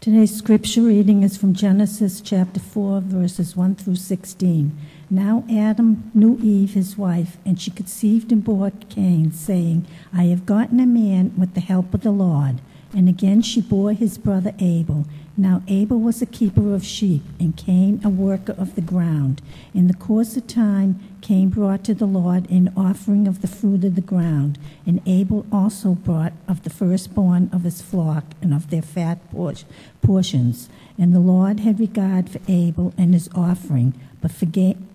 Today's scripture reading is from Genesis chapter 4, verses 1 through 16. Now Adam knew Eve, his wife, and she conceived and bore Cain, saying, I have gotten a man with the help of the Lord. And again she bore his brother Abel. Now Abel was a keeper of sheep, and Cain a worker of the ground. In the course of time, Cain brought to the Lord an offering of the fruit of the ground, and Abel also brought of the firstborn of his flock and of their fat portions. And the Lord had regard for Abel and his offering, but for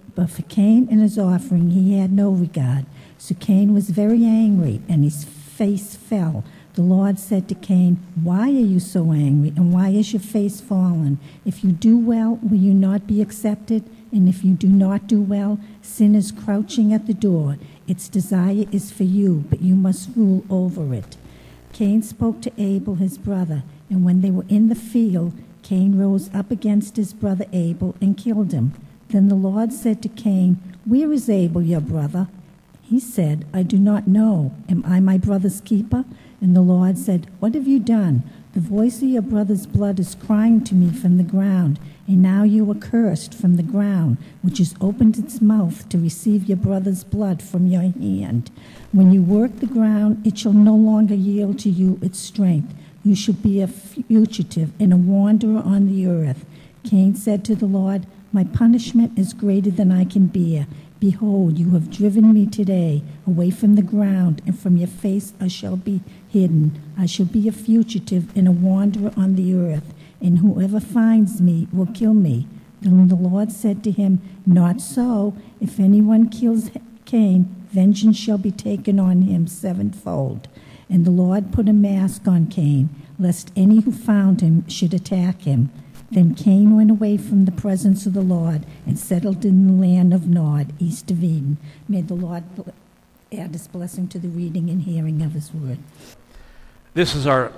Cain and his offering he had no regard. So Cain was very angry, and his face fell. The Lord said to Cain, Why are you so angry, and why is your face fallen? If you do well, will you not be accepted? And if you do not do well, sin is crouching at the door. Its desire is for you, but you must rule over it. Cain spoke to Abel his brother, and when they were in the field, Cain rose up against his brother Abel and killed him. Then the Lord said to Cain, Where is Abel your brother? He said, I do not know. Am I my brother's keeper? And the Lord said, What have you done? The voice of your brother's blood is crying to me from the ground, and now you are cursed from the ground, which has opened its mouth to receive your brother's blood from your hand. When you work the ground, it shall no longer yield to you its strength. You shall be a fugitive and a wanderer on the earth. Cain said to the Lord, My punishment is greater than I can bear. Behold, you have driven me today away from the ground, and from your face I shall be hidden. I shall be a fugitive and a wanderer on the earth, and whoever finds me will kill me. Then the Lord said to him, Not so. If anyone kills Cain, vengeance shall be taken on him sevenfold. And the Lord put a mask on Cain, lest any who found him should attack him. Then Cain went away from the presence of the Lord and settled in the land of Nod, east of Eden. May the Lord add his blessing to the reading and hearing of his word. This is our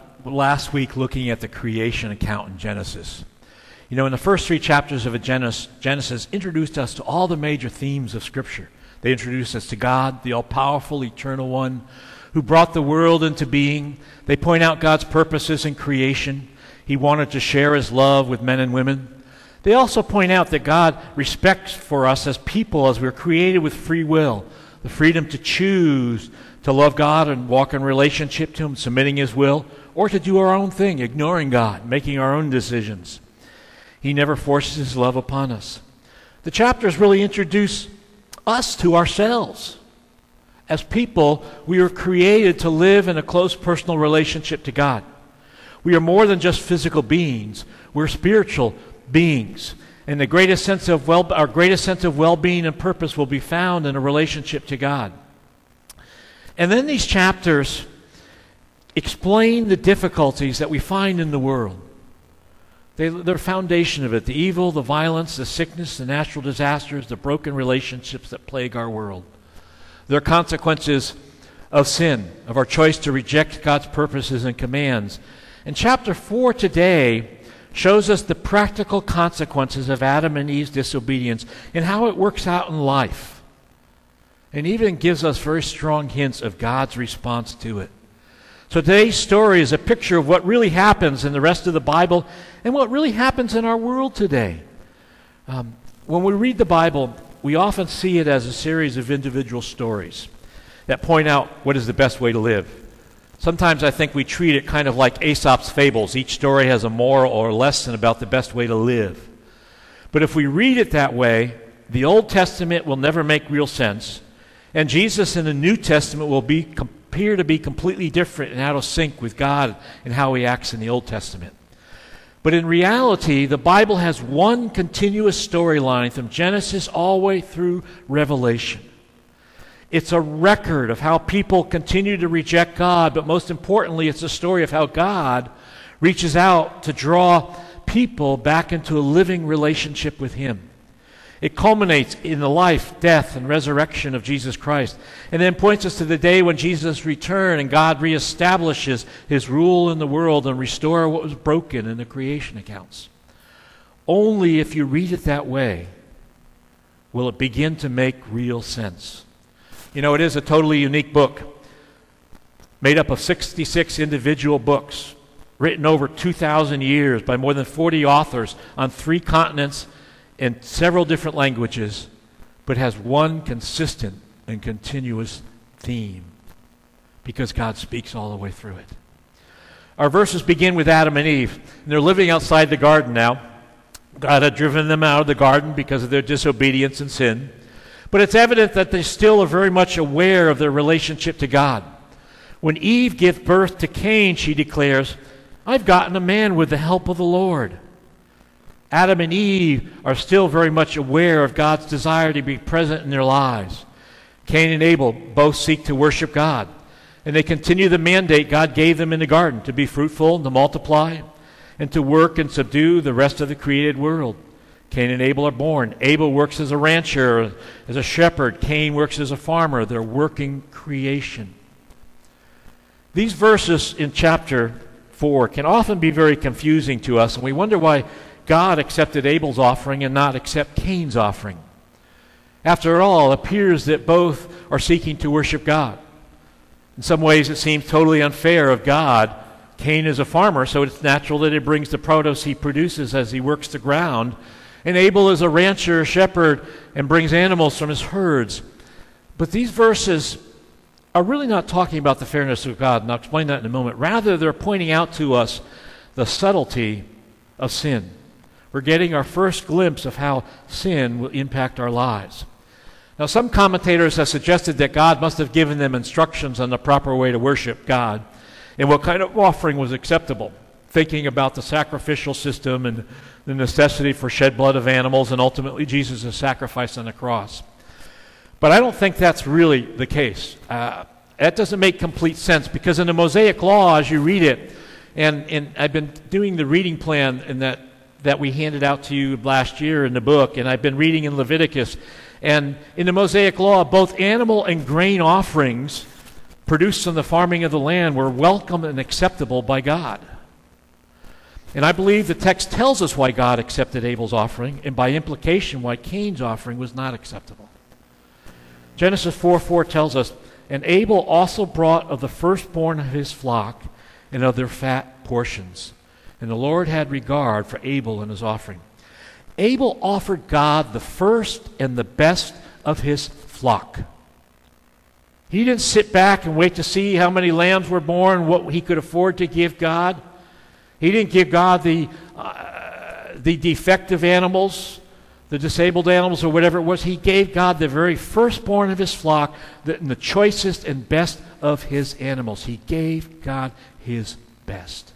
last week looking at the creation account in Genesis. You know, in the first 3 chapters of Genesis introduced us to all the major themes of Scripture. They introduced us to God, the all-powerful, eternal one, who brought the world into being. They point out God's purposes in creation. He wanted to share his love with men and women. They also point out that God respects for us as people, as we're created with free will, the freedom to choose to love God and walk in relationship to him, submitting his will, or to do our own thing, ignoring God, making our own decisions. He never forces his love upon us. The chapters really introduce us to ourselves. As people, we were created to live in a close personal relationship to God. We are more than just physical beings. We're spiritual beings. And our greatest sense of well-being and purpose will be found in a relationship to God. And then these chapters explain the difficulties that we find in the world. They're the foundation of it. The evil, the violence, the sickness, the natural disasters, the broken relationships that plague our world. They're consequences of sin, of our choice to reject God's purposes and commands. And chapter 4 today shows us the practical consequences of Adam and Eve's disobedience and how it works out in life. And even gives us very strong hints of God's response to it. So today's story is a picture of what really happens in the rest of the Bible and what really happens in our world today. When we read the Bible, we often see it as a series of individual stories that point out what is the best way to live. Sometimes I think we treat it kind of like Aesop's fables. Each story has a moral or lesson about the best way to live. But if we read it that way, the Old Testament will never make real sense, and Jesus in the New Testament will appear to be completely different and out of sync with God and how he acts in the Old Testament. But in reality, the Bible has one continuous storyline from Genesis all the way through Revelation. It's a record of how people continue to reject God, but most importantly, it's a story of how God reaches out to draw people back into a living relationship with him. It culminates in the life, death, and resurrection of Jesus Christ, and then points us to the day when Jesus returns and God reestablishes his rule in the world and restores what was broken in the creation accounts. Only if you read it that way will it begin to make real sense. You know, it is a totally unique book, made up of 66 individual books, written over 2,000 years by more than 40 authors on 3 continents in several different languages, but has one consistent and continuous theme because God speaks all the way through it. Our verses begin with Adam and Eve. And they're living outside the garden now. God had driven them out of the garden because of their disobedience and sin. But it's evident that they still are very much aware of their relationship to God. When Eve gives birth to Cain, she declares, "I've gotten a man with the help of the Lord." Adam and Eve are still very much aware of God's desire to be present in their lives. Cain and Abel both seek to worship God, and they continue the mandate God gave them in the garden to be fruitful and to multiply and to work and subdue the rest of the created world. Cain and Abel are born. Abel works as a rancher, as a shepherd. Cain works as a farmer. They're working creation. These verses in chapter 4 can often be very confusing to us, and we wonder why God accepted Abel's offering and not accept Cain's offering. After all, it appears that both are seeking to worship God. In some ways, it seems totally unfair of God. Cain is a farmer, so it's natural that he brings the produce he produces as he works the ground. And Abel is a rancher, a shepherd, and brings animals from his herds. But these verses are really not talking about the fairness of God, and I'll explain that in a moment. Rather, they're pointing out to us the subtlety of sin. We're getting our first glimpse of how sin will impact our lives. Now, some commentators have suggested that God must have given them instructions on the proper way to worship God and what kind of offering was acceptable, thinking about the sacrificial system and the necessity for shed blood of animals and ultimately Jesus' sacrifice on the cross. But I don't think that's really the case. That doesn't make complete sense because in the Mosaic Law, as you read it, and I've been doing the reading plan in that we handed out to you last year in the book, and I've been reading in Leviticus. And in the Mosaic Law, both animal and grain offerings produced from the farming of the land were welcome and acceptable by God. And I believe the text tells us why God accepted Abel's offering, and by implication why Cain's offering was not acceptable. Genesis 4:4 tells us, "And Abel also brought of the firstborn of his flock and of their fat portions. And the Lord had regard for Abel and his offering." Abel offered God the first and the best of his flock. He didn't sit back and wait to see how many lambs were born, what he could afford to give God. He didn't give God the defective animals, the disabled animals, or whatever it was. He gave God the very firstborn of his flock, the choicest and best of his animals. He gave God his best.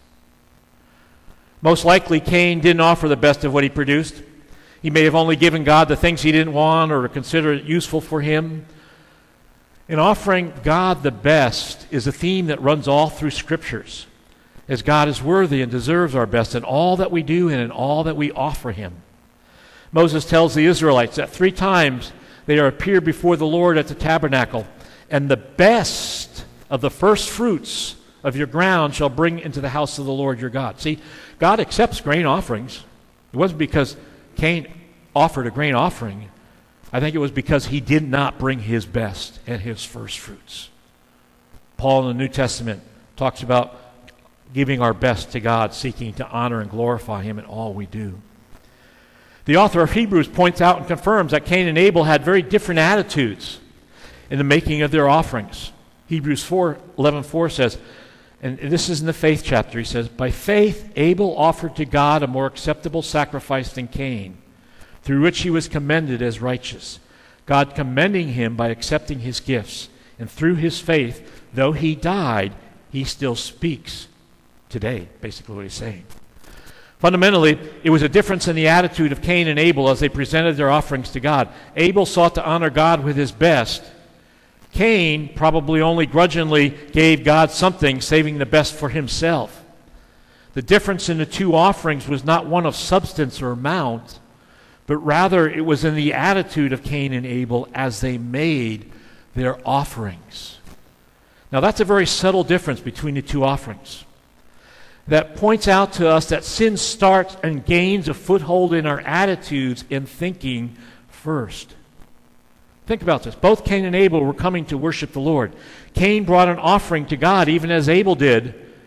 Most likely, Cain didn't offer the best of what he produced. He may have only given God the things he didn't want or consider it useful for him. And offering God the best is a theme that runs all through Scriptures, as God is worthy and deserves our best in all that we do and in all that we offer him. Moses tells the Israelites that 3 times they are appeared before the Lord at the tabernacle, and the best of the first fruits of your ground shall bring into the house of the Lord your God. See, God accepts grain offerings. It wasn't because Cain offered a grain offering. I think it was because he did not bring his best and his first fruits. Paul in the New Testament talks about giving our best to God, seeking to honor and glorify him in all we do. The author of Hebrews points out and confirms that Cain and Abel had very different attitudes in the making of their offerings. Hebrews 4:11 says, and this is in the faith chapter, he says, "By faith Abel offered to God a more acceptable sacrifice than Cain, through which he was commended as righteous, God commending him by accepting his gifts. And through his faith, though he died, he still speaks today," basically what he's saying. Fundamentally, it was a difference in the attitude of Cain and Abel as they presented their offerings to God. Abel sought to honor God with his best. Cain probably only grudgingly gave God something, saving the best for himself. The difference in the 2 offerings was not one of substance or amount, but rather it was in the attitude of Cain and Abel as they made their offerings. Now that's a very subtle difference between the 2 offerings. That points out to us that sin starts and gains a foothold in our attitudes and thinking first. Think about this. Both Cain and Abel were coming to worship the Lord. Cain brought an offering to God, even as Abel did,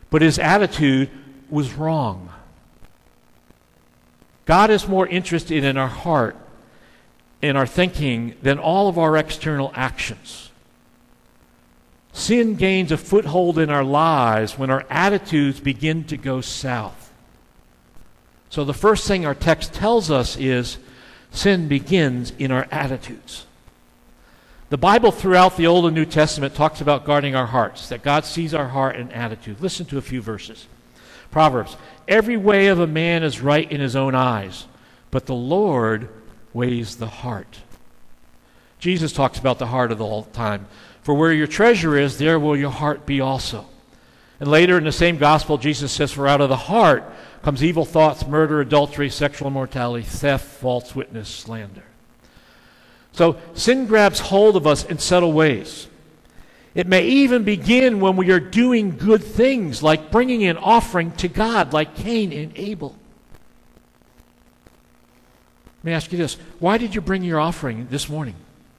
but his attitude was wrong. God is more interested in our heart, in our thinking, than all of our external actions. Sin gains a foothold in our lives when our attitudes begin to go south. So the first thing our text tells us is sin begins in our attitudes. The Bible throughout the Old and New Testament talks about guarding our hearts, that God sees our heart and attitude. Listen to a few verses. Proverbs, every way of a man is right in his own eyes, but the Lord weighs the heart. Jesus talks about the heart all the time. For where your treasure is, there will your heart be also. And later in the same gospel, Jesus says, for out of the heart comes evil thoughts, murder, adultery, sexual immorality, theft, false witness, slander. So sin grabs hold of us in subtle ways. It may even begin when we are doing good things, like bringing an offering to God, like Cain and Abel. Let me ask you this. Why did you bring your offering this morning?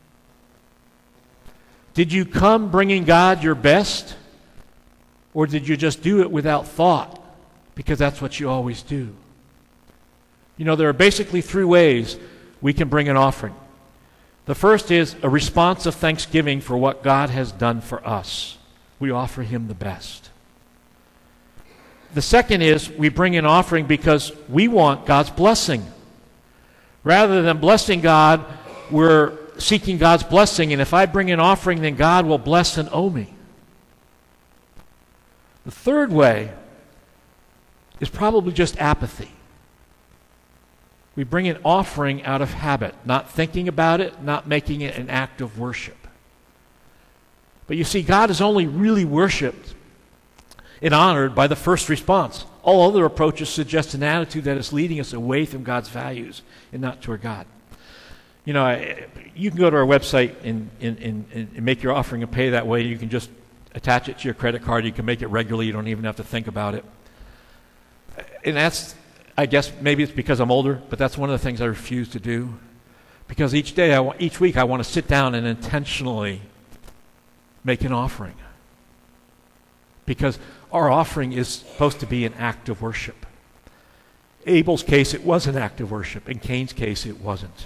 Did you come bringing God your best? Or did you just do it without thought? Because that's what you always do. You know, there are basically three ways we can bring an offering. The first is a response of thanksgiving for what God has done for us. We offer Him the best. The second is we bring an offering because we want God's blessing. Rather than blessing God, we're seeking God's blessing, and if I bring an offering, then God will bless and owe me. The third way is probably just apathy. We bring an offering out of habit, not thinking about it, not making it an act of worship. But you see, God is only really worshiped and honored by the first response. All other approaches suggest an attitude that is leading us away from God's values and not toward God. You know, you can go to our website and make your offering and pay that way. You can just attach it to your credit card. You can make it regularly. You don't even have to think about it. And that's, I guess, maybe it's because I'm older, but that's one of the things I refuse to do. Because each week I want to sit down and intentionally make an offering. Because our offering is supposed to be an act of worship. Abel's case, it was an act of worship. In Cain's case, it wasn't.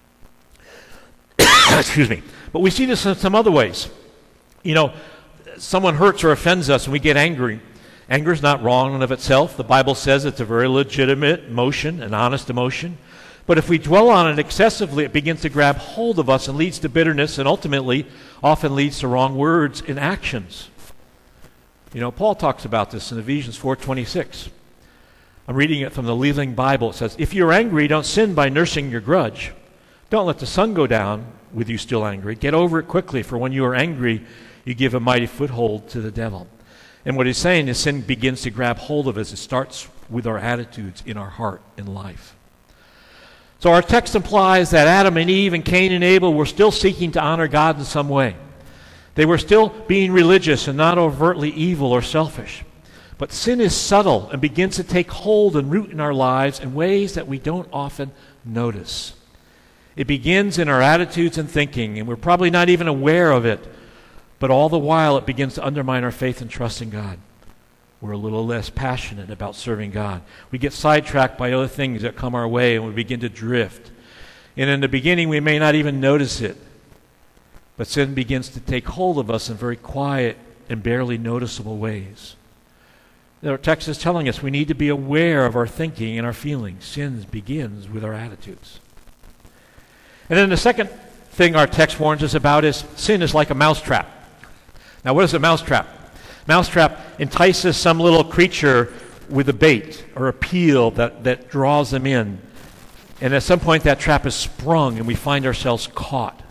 Excuse me. But we see this in some other ways. You know, someone hurts or offends us and we get angry. Anger is not wrong in and of itself. The Bible says it's a very legitimate emotion, an honest emotion. But if we dwell on it excessively, it begins to grab hold of us and leads to bitterness and ultimately often leads to wrong words and actions. You know, Paul talks about this in Ephesians 4:26. I'm reading it from the Living Bible. It says, if you're angry, don't sin by nursing your grudge. Don't let the sun go down with you still angry. Get over it quickly, for when you are angry, you give a mighty foothold to the devil. And what he's saying is sin begins to grab hold of us. It starts with our attitudes in our heart and life. So our text implies that Adam and Eve and Cain and Abel were still seeking to honor God in some way. They were still being religious and not overtly evil or selfish. But sin is subtle and begins to take hold and root in our lives in ways that we don't often notice. It begins in our attitudes and thinking, and we're probably not even aware of it. But all the while, it begins to undermine our faith and trust in God. We're a little less passionate about serving God. We get sidetracked by other things that come our way, and we begin to drift. And in the beginning, we may not even notice it. But sin begins to take hold of us in very quiet and barely noticeable ways. Our text is telling us we need to be aware of our thinking and our feelings. Sin begins with our attitudes. And then the second thing our text warns us about is sin is like a mousetrap. Now, what is a mousetrap? Mousetrap entices some little creature with a bait or a peel that draws them in. And at some point, that trap is sprung and we find ourselves caught.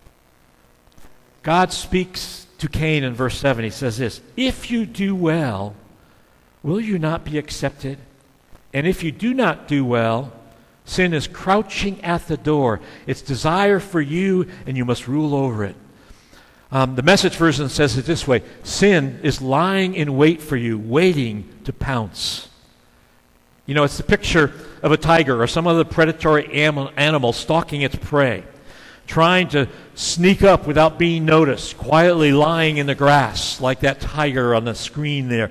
God speaks to Cain in verse 7. He says this, if you do well, will you not be accepted? And if you do not do well, sin is crouching at the door. Its desire for you, and you must rule over it. The Message version says it this way, sin is lying in wait for you, waiting to pounce. You know, it's the picture of a tiger or some other predatory animal stalking its prey, trying to sneak up without being noticed, quietly lying in the grass like that tiger on the screen there,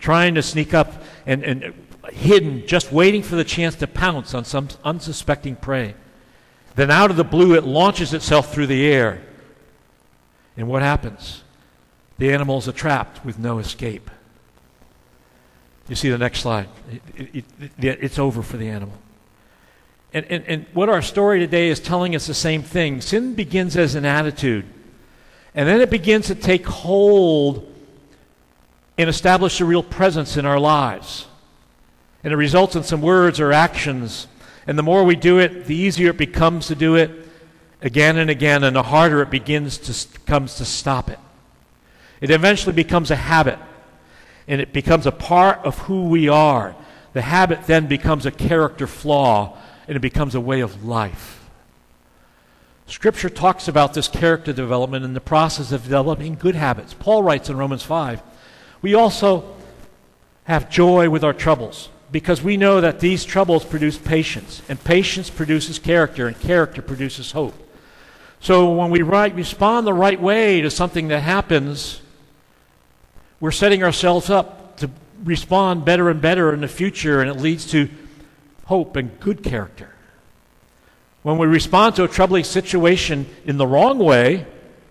trying to sneak up and hidden, just waiting for the chance to pounce on some unsuspecting prey. Then out of the blue, it launches itself through the air. And what happens? The animals are trapped with no escape. You see the next slide. It's over for the animal. And what our story today is telling us the same thing. Sin begins as an attitude. And then it begins to take hold and establish a real presence in our lives. And it results in some words or actions. And the more we do it, the easier it becomes to do it again and again, and the harder it becomes to stop it. It eventually becomes a habit, and it becomes a part of who we are. The habit then becomes a character flaw, and it becomes a way of life. Scripture talks about this character development and the process of developing good habits. Paul writes in Romans 5, we also have joy with our troubles, because we know that these troubles produce patience, and patience produces character, and character produces hope. So when we respond the right way to something that happens, we're setting ourselves up to respond better and better in the future, and it leads to hope and good character. When we respond to a troubling situation in the wrong way,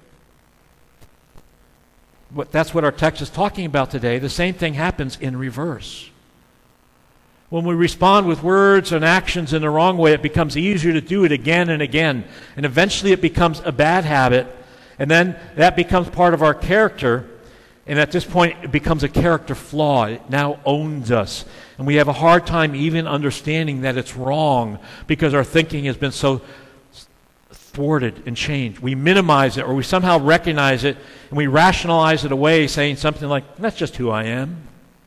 that's what our text is talking about today, the same thing happens in reverse. When we respond with words and actions in the wrong way, it becomes easier to do it again and again. And eventually it becomes a bad habit. And then that becomes part of our character. And at this point, it becomes a character flaw. It now owns us. And we have a hard time even understanding that it's wrong because our thinking has been so thwarted and changed. We minimize it, or we somehow recognize it, and we rationalize it away, saying something like, that's just who I am.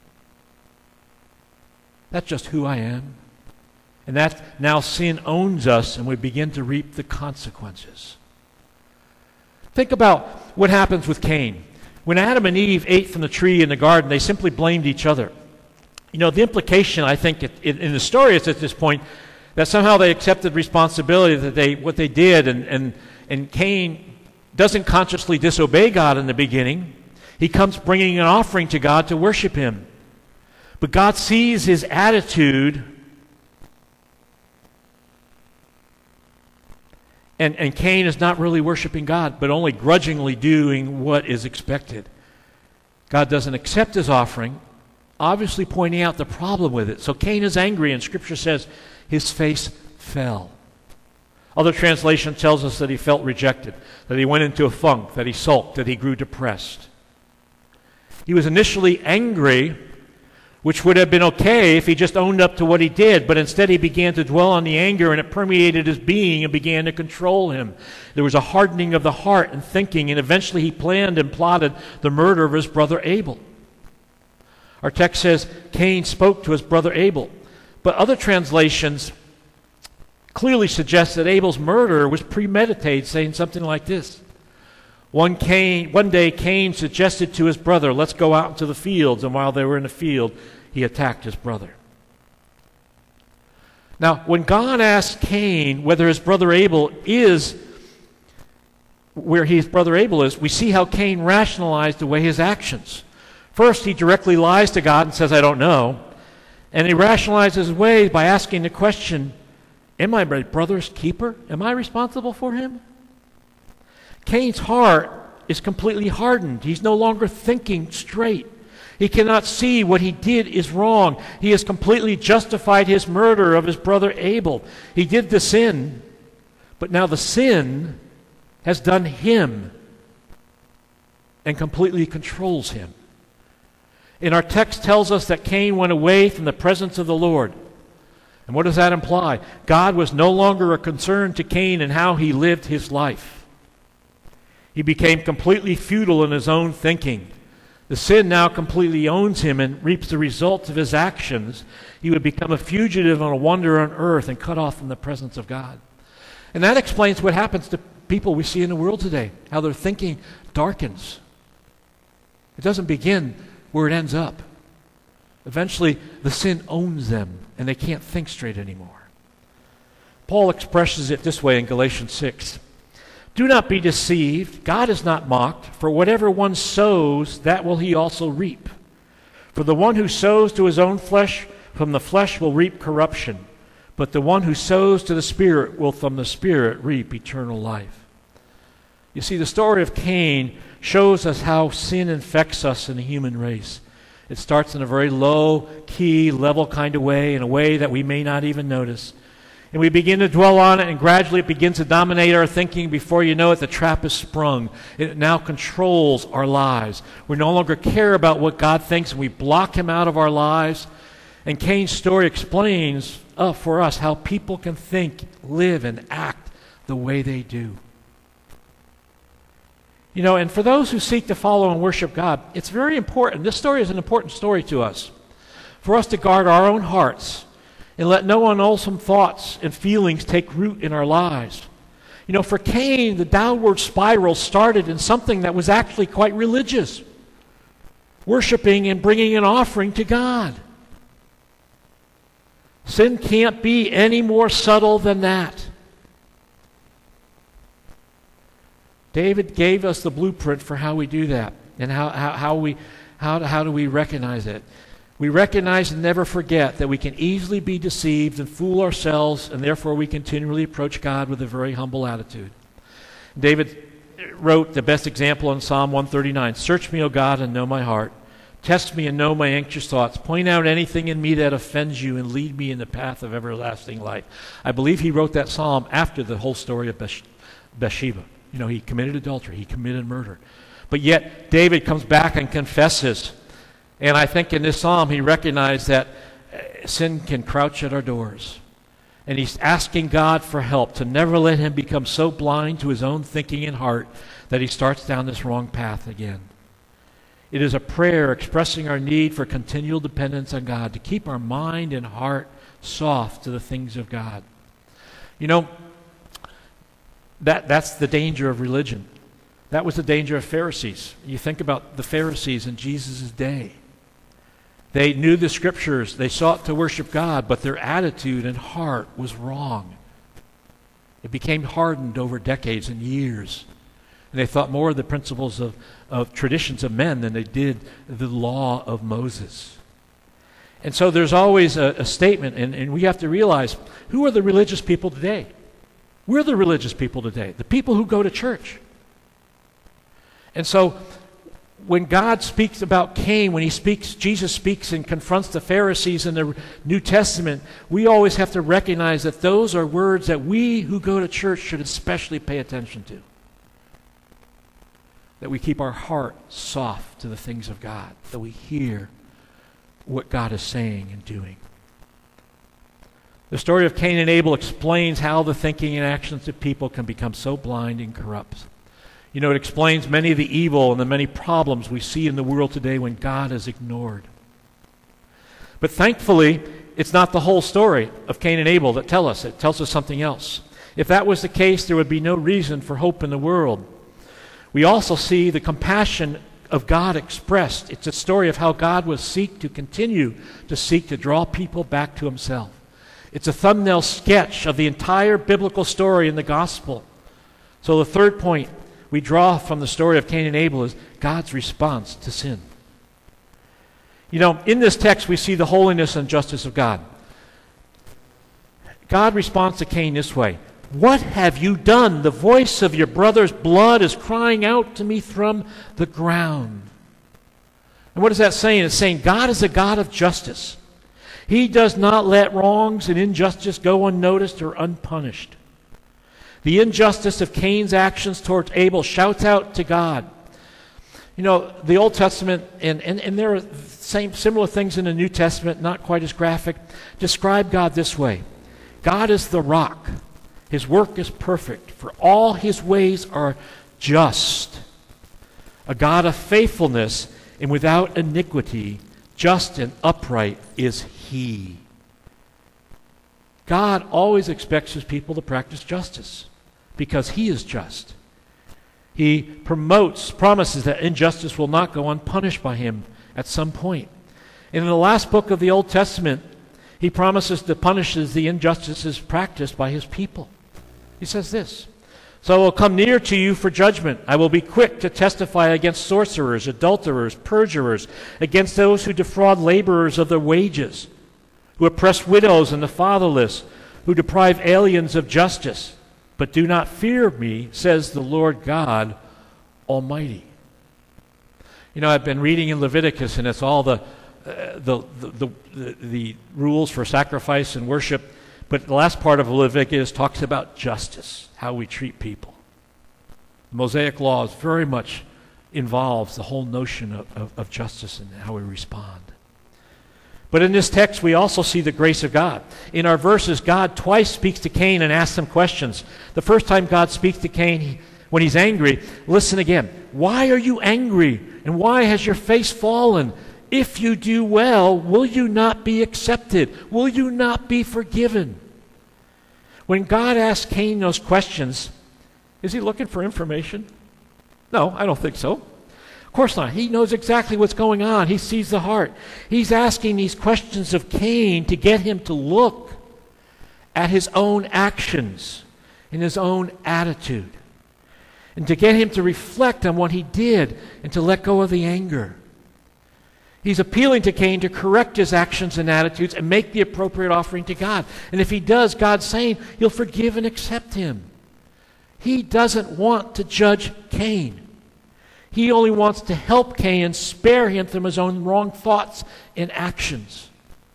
That's just who I am. And that now sin owns us, and we begin to reap the consequences. Think about what happens with Cain. When Adam and Eve ate from the tree in the garden, they simply blamed each other. You know, the implication, I think, in the story is at this point that somehow they accepted responsibility that what they did, and Cain doesn't consciously disobey God in the beginning. He comes bringing an offering to God to worship Him. But God sees his attitude, and Cain is not really worshiping God, but only grudgingly doing what is expected. God doesn't accept his offering, obviously pointing out the problem with it. So Cain is angry, and Scripture says his face fell. Other translation tells us that he felt rejected, that he went into a funk, that he sulked, that he grew depressed. He was initially angry, which would have been okay if he just owned up to what he did, but instead he began to dwell on the anger, and it permeated his being and began to control him. There was a hardening of the heart and thinking, and eventually he planned and plotted the murder of his brother Abel. Our text says Cain spoke to his brother Abel, but other translations clearly suggest that Abel's murder was premeditated, saying something like this. One day Cain suggested to his brother, let's go out into the fields, and while they were in the field, he attacked his brother. Now, when God asked Cain whether his brother Abel is where his brother Abel is, we see how Cain rationalized away his actions. First, he directly lies to God and says, I don't know. And he rationalizes his way by asking the question, am I my brother's keeper? Am I responsible for him? Cain's heart is completely hardened. He's no longer thinking straight. He cannot see what he did is wrong. He has completely justified his murder of his brother Abel. He did the sin, but now the sin has done him and completely controls him. And our text tells us that Cain went away from the presence of the Lord. And what does that imply? God was no longer a concern to Cain in how he lived his life. He became completely futile in his own thinking. The sin now completely owns him and reaps the results of his actions. He would become a fugitive and a wanderer on earth and cut off from the presence of God. And that explains what happens to people we see in the world today, how their thinking darkens. It doesn't begin where it ends up. Eventually, the sin owns them, and they can't think straight anymore. Paul expresses it this way in Galatians 6. Do not be deceived. God is not mocked. For whatever one sows, that will he also reap. For the one who sows to his own flesh, from the flesh will reap corruption. But the one who sows to the Spirit will from the Spirit reap eternal life. You see, the story of Cain shows us how sin infects us in the human race. It starts in a very low-key, level kind of way, in a way that we may not even notice. And we begin to dwell on it, and gradually it begins to dominate our thinking. Before you know it, the trap is sprung. It now controls our lives. We no longer care about what God thinks, and we block Him out of our lives. And Cain's story explains for us how people can think, live, and act the way they do. You know, and for those who seek to follow and worship God, it's very important. This story is an important story to us. For us to guard our own hearts and let no unwholesome thoughts and feelings take root in our lives. You know, for Cain, the downward spiral started in something that was actually quite religious. Worshiping and bringing an offering to God. Sin can't be any more subtle than that. David gave us the blueprint for how we do that, and how do we recognize it. We recognize and never forget that we can easily be deceived and fool ourselves, and therefore we continually approach God with a very humble attitude. David wrote the best example in Psalm 139. Search me, O God, and know my heart. Test me and know my anxious thoughts. Point out anything in me that offends you and lead me in the path of everlasting life. I believe he wrote that psalm after the whole story of Bathsheba. You know, he committed adultery, he committed murder. But yet, David comes back and confesses. And I think in this psalm, he recognized that sin can crouch at our doors. And he's asking God for help to never let him become so blind to his own thinking and heart that he starts down this wrong path again. It is a prayer expressing our need for continual dependence on God, to keep our mind and heart soft to the things of God. You know, that's the danger of religion. That was the danger of Pharisees. You think about the Pharisees in Jesus' day. They knew the Scriptures. They sought to worship God, but their attitude and heart was wrong. It became hardened over decades and years. And they thought more of the principles of traditions of men than they did the law of Moses. And so there's always a statement, and we have to realize, who are the religious people today? We're the religious people today, the people who go to church. And so when God speaks about Cain, Jesus speaks and confronts the Pharisees in the New Testament, we always have to recognize that those are words that we who go to church should especially pay attention to. That we keep our heart soft to the things of God, that we hear what God is saying and doing. The story of Cain and Abel explains how the thinking and actions of people can become so blind and corrupt. You know, it explains many of the evil and the many problems we see in the world today when God is ignored. But thankfully, it's not the whole story of Cain and Abel that tells us. It tells us something else. If that was the case, there would be no reason for hope in the world. We also see the compassion of God expressed. It's a story of how God will continue to seek to draw people back to himself. It's a thumbnail sketch of the entire biblical story in the gospel. So the third point we draw from the story of Cain and Abel is God's response to sin. You know, in this text we see the holiness and justice of God. God responds to Cain this way. What have you done? The voice of your brother's blood is crying out to me from the ground. And what is that saying? It's saying God is a God of justice. He does not let wrongs and injustice go unnoticed or unpunished. The injustice of Cain's actions towards Abel shouts out to God. You know, the Old Testament, and there are similar things in the New Testament, not quite as graphic, describe God this way. God is the rock. His work is perfect, for all his ways are just. A God of faithfulness and without iniquity, just and upright is he. God always expects his people to practice justice because he is just. He promises that injustice will not go unpunished by him at some point. And in the last book of the Old Testament, he promises to punish the injustices practiced by his people. He says this, So I will come near to you for judgment. I will be quick to testify against sorcerers, adulterers, perjurers, against those who defraud laborers of their wages, who oppress widows and the fatherless, who deprive aliens of justice. But do not fear me, says the Lord God Almighty. You know, I've been reading in Leviticus, and it's all the rules for sacrifice and worship. But the last part of Leviticus talks about justice, how we treat people. The Mosaic laws very much involves the whole notion of justice and how we respond. But in this text, we also see the grace of God. In our verses, God twice speaks to Cain and asks him questions. The first time God speaks to Cain when he's angry, listen again. Why are you angry? And why has your face fallen? If you do well, will you not be accepted? Will you not be forgiven? When God asked Cain those questions, is he looking for information? No, I don't think so. Of course not. He knows exactly what's going on. He sees the heart. He's asking these questions of Cain to get him to look at his own actions and his own attitude, and to get him to reflect on what he did and to let go of the anger. He's appealing to Cain to correct his actions and attitudes and make the appropriate offering to God. And if he does, God's saying he'll forgive and accept him. He doesn't want to judge Cain. He only wants to help Cain and spare him from his own wrong thoughts and actions.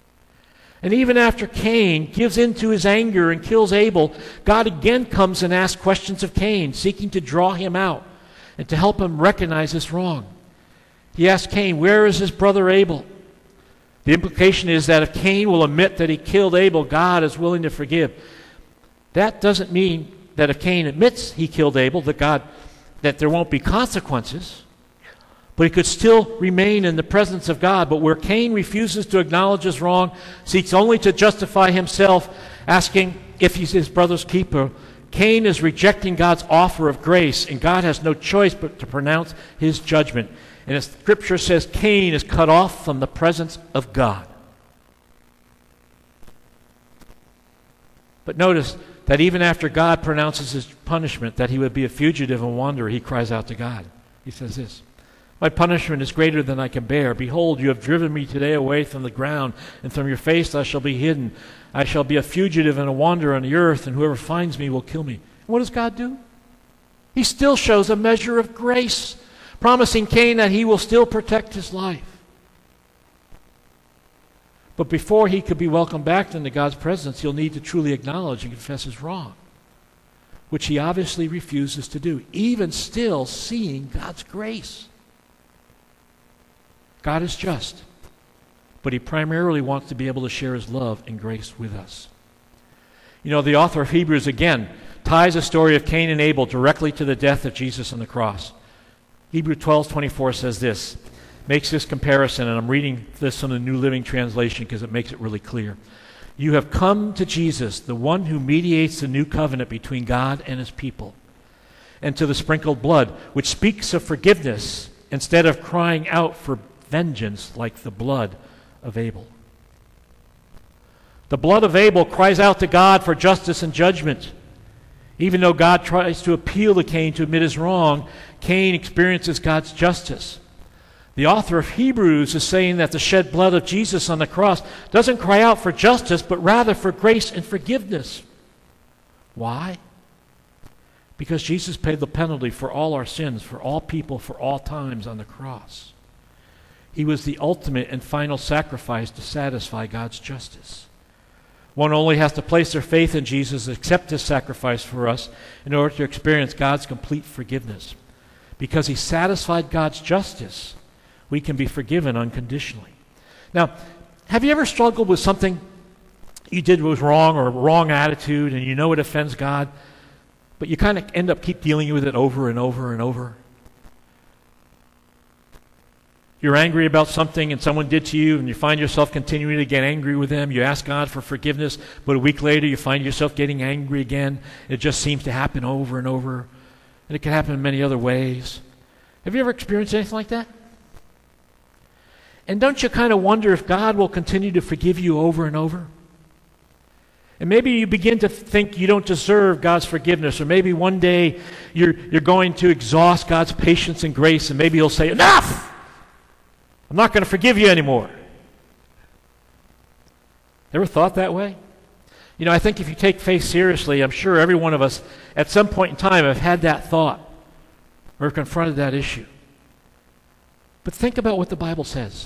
And even after Cain gives in to his anger and kills Abel, God again comes and asks questions of Cain, seeking to draw him out and to help him recognize his wrong. He asks Cain, where is his brother Abel? The implication is that if Cain will admit that he killed Abel, God is willing to forgive. That doesn't mean that if Cain admits he killed Abel, that there won't be consequences, but he could still remain in the presence of God. But where Cain refuses to acknowledge his wrong, seeks only to justify himself, asking if he's his brother's keeper, Cain is rejecting God's offer of grace, and God has no choice but to pronounce his judgment. And as Scripture says, Cain is cut off from the presence of God. But notice that even after God pronounces his punishment, that he would be a fugitive and wanderer, he cries out to God. He says this, my punishment is greater than I can bear. Behold, you have driven me today away from the ground, and from your face I shall be hidden. I shall be a fugitive and a wanderer on the earth, and whoever finds me will kill me. And what does God do? He still shows a measure of grace, promising Cain that he will still protect his life. But before he could be welcomed back into God's presence, he'll need to truly acknowledge and confess his wrong, which he obviously refuses to do, even still seeing God's grace. God is just, but he primarily wants to be able to share his love and grace with us. You know, the author of Hebrews, again, ties the story of Cain and Abel directly to the death of Jesus on the cross. Hebrews 12:24 says this, makes this comparison, and I'm reading this from the New Living Translation because it makes it really clear. You have come to Jesus, the one who mediates the new covenant between God and his people, and to the sprinkled blood, which speaks of forgiveness instead of crying out for vengeance like the blood of Abel. The blood of Abel cries out to God for justice and judgment. Even though God tries to appeal to Cain to admit his wrong, Cain experiences God's justice. The author of Hebrews is saying that the shed blood of Jesus on the cross doesn't cry out for justice, but rather for grace and forgiveness. Why? Because Jesus paid the penalty for all our sins, for all people, for all times on the cross. He was the ultimate and final sacrifice to satisfy God's justice. One only has to place their faith in Jesus, accept his sacrifice for us in order to experience God's complete forgiveness. Because he satisfied God's justice, we can be forgiven unconditionally. Now, have you ever struggled with something you did was wrong or a wrong attitude and you know it offends God, but you kind of end up keep dealing with it over and over and over? You're angry about something and someone did to you, and you find yourself continuing to get angry with them. You ask God for forgiveness, but a week later you find yourself getting angry again. It just seems to happen over and over. And it can happen in many other ways. Have you ever experienced anything like that? And don't you kind of wonder if God will continue to forgive you over and over? And maybe you begin to think you don't deserve God's forgiveness, or maybe one day you're going to exhaust God's patience and grace, and maybe He'll say, enough! I'm not going to forgive you anymore. Ever thought that way? You know, I think if you take faith seriously, I'm sure every one of us at some point in time have had that thought or confronted that issue. But think about what the Bible says.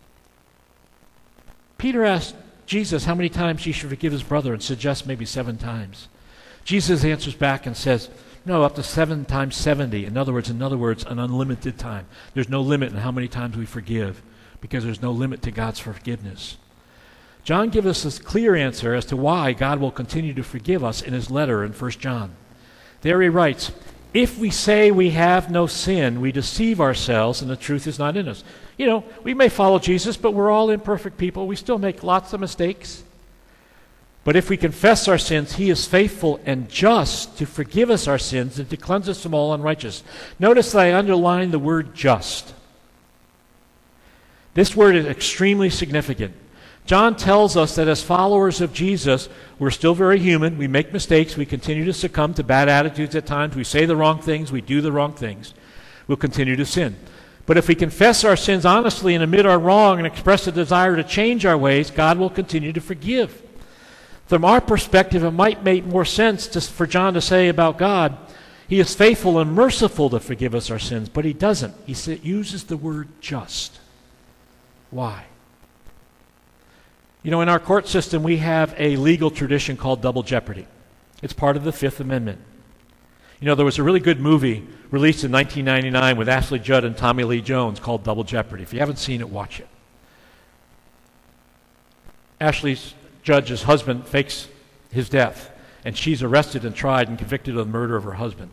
Peter asked Jesus how many times he should forgive his brother and suggests maybe 7 times. Jesus answers back and says, no, up to 7 times 70. In other words, an unlimited time. There's no limit in how many times we forgive because there's no limit to God's forgiveness. John gives us this clear answer as to why God will continue to forgive us in his letter in 1 John. There he writes, if we say we have no sin, we deceive ourselves and the truth is not in us. You know, we may follow Jesus, but we're all imperfect people. We still make lots of mistakes. But if we confess our sins, he is faithful and just to forgive us our sins and to cleanse us from all unrighteousness. Notice that I underline the word just. This word is extremely significant. John tells us that as followers of Jesus, we're still very human. We make mistakes. We continue to succumb to bad attitudes at times. We say the wrong things. We do the wrong things. We'll continue to sin. But if we confess our sins honestly and admit our wrong and express a desire to change our ways, God will continue to forgive. From our perspective, it might make more sense for John to say about God, he is faithful and merciful to forgive us our sins, but he doesn't. He uses the word just. Why? You know, in our court system, we have a legal tradition called double jeopardy. It's part of the Fifth Amendment. You know, there was a really good movie released in 1999 with Ashley Judd and Tommy Lee Jones called Double Jeopardy. If you haven't seen it, watch it. Ashley Judd's husband fakes his death, and she's arrested and tried and convicted of the murder of her husband.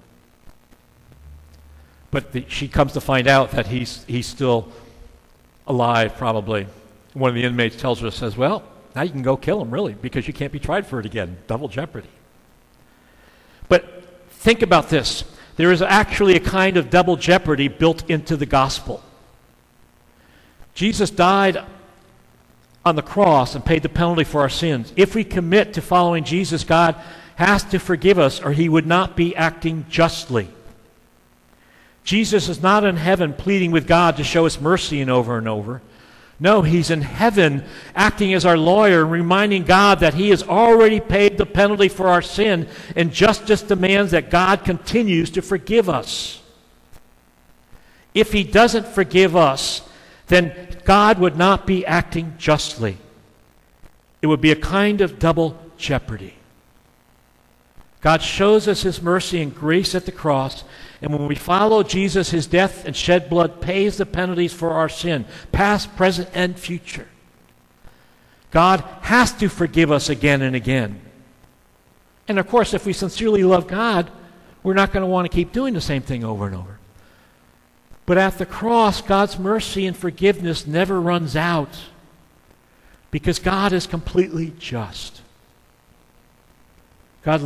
But she comes to find out that he's still alive, probably. One of the inmates tells her, says, well, now you can go kill him, really, because you can't be tried for it again. Double jeopardy. But think about this. There is actually a kind of double jeopardy built into the gospel. Jesus died on the cross and paid the penalty for our sins. If we commit to following Jesus, God has to forgive us or he would not be acting justly. Jesus is not in heaven pleading with God to show us mercy and over. No, he's in heaven acting as our lawyer, reminding God that he has already paid the penalty for our sin, and justice demands that God continues to forgive us. If he doesn't forgive us, then God would not be acting justly. It would be a kind of double jeopardy. God shows us his mercy and grace at the cross, and when we follow Jesus, his death and shed blood pays the penalties for our sin, past, present, and future. God has to forgive us again and again. And of course, if we sincerely love God, we're not going to want to keep doing the same thing over and over. But at the cross, God's mercy and forgiveness never runs out because God is completely just. God's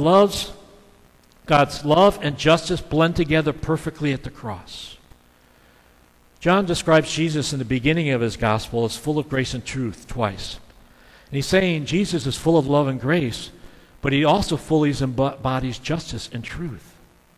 love and justice blend together perfectly at the cross. John describes Jesus in the beginning of his gospel as full of grace and truth twice. And he's saying Jesus is full of love and grace, but he also fully embodies justice and truth.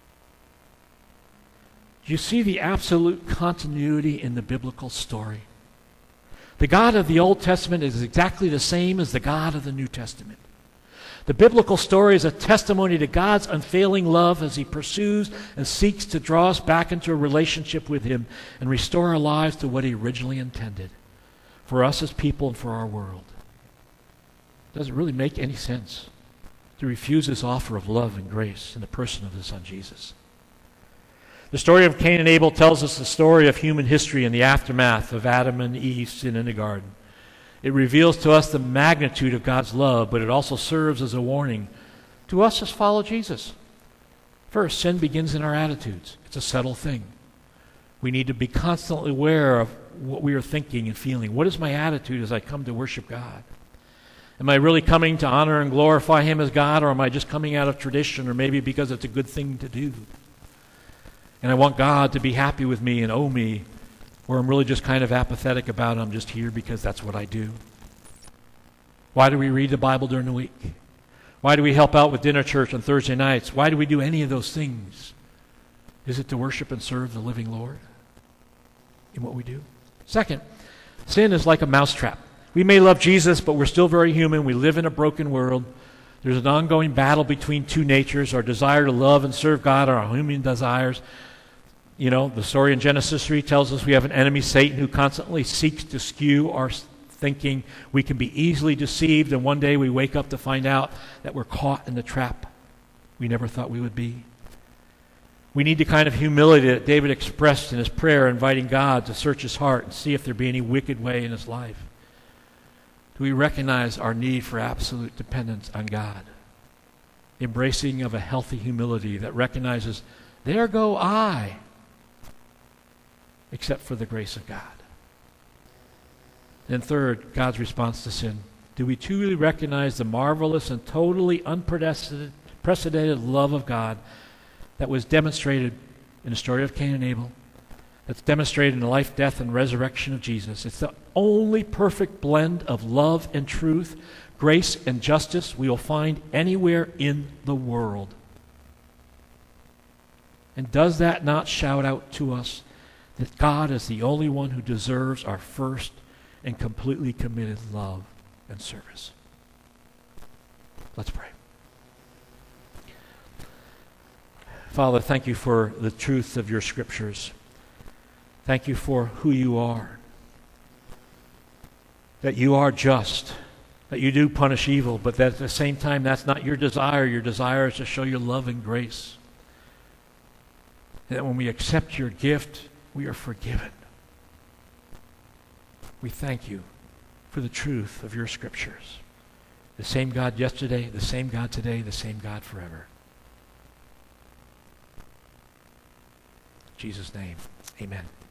You see the absolute continuity in the biblical story. The God of the Old Testament is exactly the same as the God of the New Testament. The biblical story is a testimony to God's unfailing love as he pursues and seeks to draw us back into a relationship with him and restore our lives to what he originally intended for us as people and for our world. Does it really make any sense to refuse this offer of love and grace in the person of the Son Jesus? The story of Cain and Abel tells us the story of human history in the aftermath of Adam and Eve's sin in the garden. It reveals to us the magnitude of God's love, but it also serves as a warning to us as follow Jesus. First, sin begins in our attitudes. It's a subtle thing. We need to be constantly aware of what we are thinking and feeling. What is my attitude as I come to worship God? Am I really coming to honor and glorify him as God, or am I just coming out of tradition, or maybe because it's a good thing to do? And I want God to be happy with me and owe me, or I'm really just kind of apathetic about it. I'm just here because that's what I do. Why do we read the Bible during the week? Why do we help out with dinner church on Thursday nights? Why do we do any of those things? Is it to worship and serve the living Lord in what we do? Second, sin is like a mousetrap. We may love Jesus, but we're still very human. We live in a broken world. There's an ongoing battle between two natures, our desire to love and serve God, our human desires. You know, the story in Genesis 3 tells us we have an enemy, Satan, who constantly seeks to skew our thinking. We can be easily deceived, and one day we wake up to find out that we're caught in the trap we never thought we would be. We need the kind of humility that David expressed in his prayer, inviting God to search his heart and see if there be any wicked way in his life. Do we recognize our need for absolute dependence on God? The embracing of a healthy humility that recognizes, there go I, except for the grace of God. And third, God's response to sin. Do we truly recognize the marvelous and totally unprecedented love of God that was demonstrated in the story of Cain and Abel, that's demonstrated in the life, death, and resurrection of Jesus? It's the only perfect blend of love and truth, grace and justice we will find anywhere in the world. And does that not shout out to us that God is the only one who deserves our first and completely committed love and service? Let's pray. Father, thank you for the truth of your scriptures. Thank you for who you are. That you are just. That you do punish evil, but that at the same time that's not your desire. Your desire is to show your love and grace. That when we accept your gift, we are forgiven. We thank you for the truth of your scriptures. The same God yesterday, the same God today, the same God forever. In Jesus' name, amen.